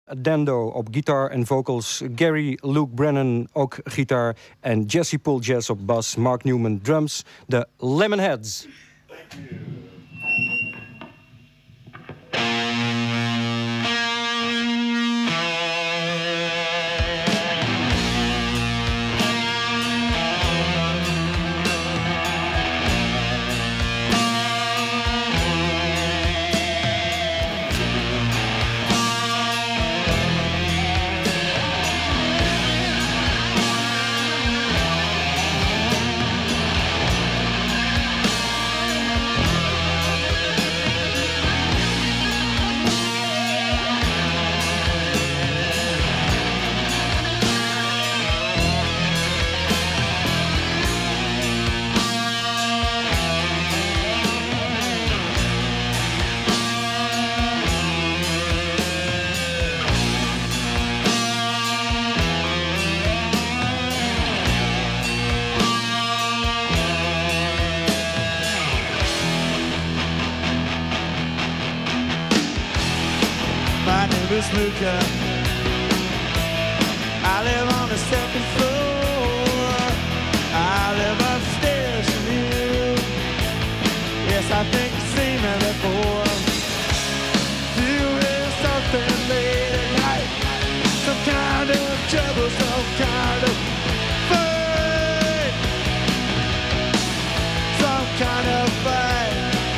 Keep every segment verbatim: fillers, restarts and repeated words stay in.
Dando op gitaar en vocals, Gary Luke Brennan ook gitaar en Jesse Paul Jazz op bas, Mark Newman drums, de Lemonheads. Luca. I live on the second floor. I live upstairs from you. Yes, I think you've seen me before. You hear something late at night, some kind of trouble, some kind of fight, some kind of fight.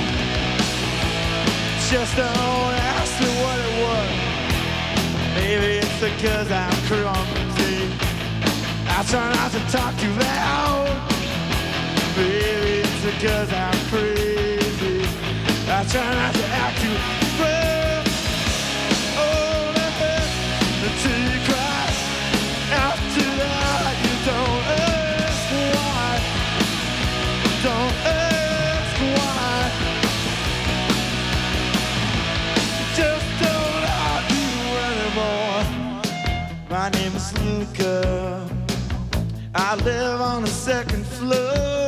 Just don't ask me what it was. Maybe it's because I'm clumsy. I try not to talk too loud. Maybe it's because I'm crazy. I try not to act too well. Oh, until you cry. After that, you don't ask why. Don't ask why. Just don't argue anymore. My name is Luca. I live on the second floor.